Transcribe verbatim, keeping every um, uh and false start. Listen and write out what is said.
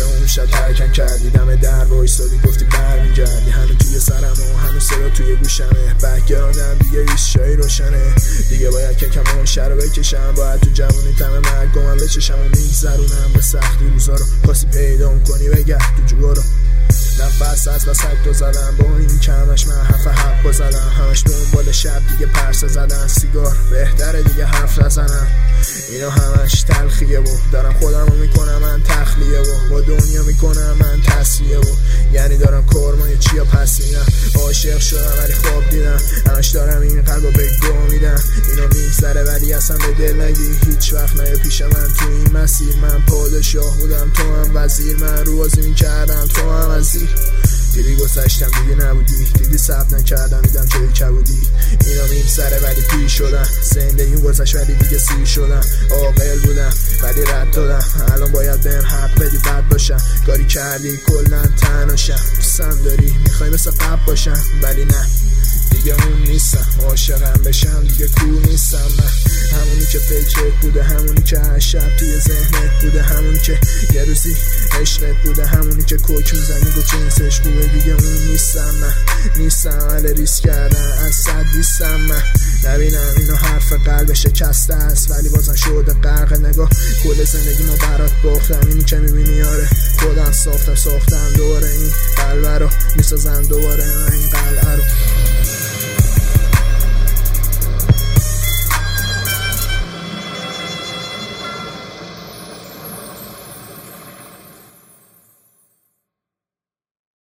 اون شب ترکم کردی دم در وایسادی گفتی برمیگردی، هنوز توی سرم و هنوز صدا توی گوشمه، بکگراندم دیگه ریشایی روشنه، دیگه باید که کمان شر بکشم، باید تو جوانی تم مرگ من بچشم و میگذرونم به سختی روزا رو، خاصی پیدا کنی بگرد تو جوارو، نفس از وسط تو زدم با این کمش من حرف حق زدم، همش دنبال شب دیگه پرسه زدن، سیگار بهتره دیگه حرف نزنم، اینا همش تلخیه و دارم خودم رو میکنم من تخلیه و با دنیا میکنم من تصلیه و یعنی دارم کارمای چیا پس میدم، عاشق شدم ولی خواب دیدم، همش دارم این قلبو به گو میدم، اینا میگذره ولی اصلا به دل نگی، هیچ وقت نیا پیش من تو این مسیر، من پادشاه بودم تو هم وزیر، من رو بازی میکردم تو هم وزیر، دیدی گذشتم دیگه نبودی، دیدی ثبت نکردم دیدم چه کبودی، اینا میگذره ولی پیر شدم، زندگیم گذشت ولی دیگه سیر شدم، عاقل بودم ولی رد دادم، الان باید بهم حق بدی بد باشم، کاری کردی کلن تناشم، دوستم داری میخوای مثل قبل باشم ولی نه دیگه اون نیستم، عاشقم بشم دیگه کور نیستم، من همونی که فکرت بوده، همونی که هر شب توی ذهنت بوده، همونی که یه روزی عشقت بوده، همونی که کوک میزنی گو جنسش خوبه، دیگه اون نیستم، من نیستم ولی ریسک کردن از صد نیستم، من نبینم اینو حرف قلب شکسته است ولی بازم شده غرق، نگاه کل زندگی ما برات باختم، اینی که میبینی آره خودم ساختم ساختم دوباره این قلبه رو میسازم دوباره این قلعه رو.